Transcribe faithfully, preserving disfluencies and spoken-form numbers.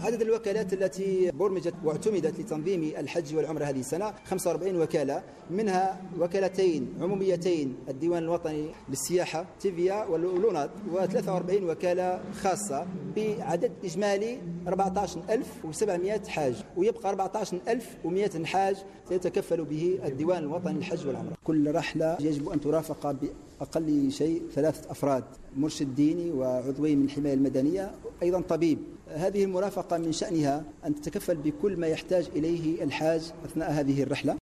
عدد الوكالات التي برمجت واعتمدت لتنظيم الحج والعمرة هذه السنة خمسة وأربعين وكالة، منها وكالتين عموميتين الديوان الوطني للسياحة تيفيا والأولونات، و43 وكالة خاصة بعدد إجمالي أربعة عشر ألف وسبعمائة حاج، ويبقى أربعة عشر ألف ومائة حاج سيتكفل به الديوان الوطني للحج والعمرة. كل رحلة يجب أن ترافق بأقل شيء ثلاثة أفراد، مرشد ديني وعضوين من الحماية المدنية أيضا طبيب. هذه المرافقة من شأنها أن تتكفل بكل ما يحتاج إليه الحاج أثناء هذه الرحلة.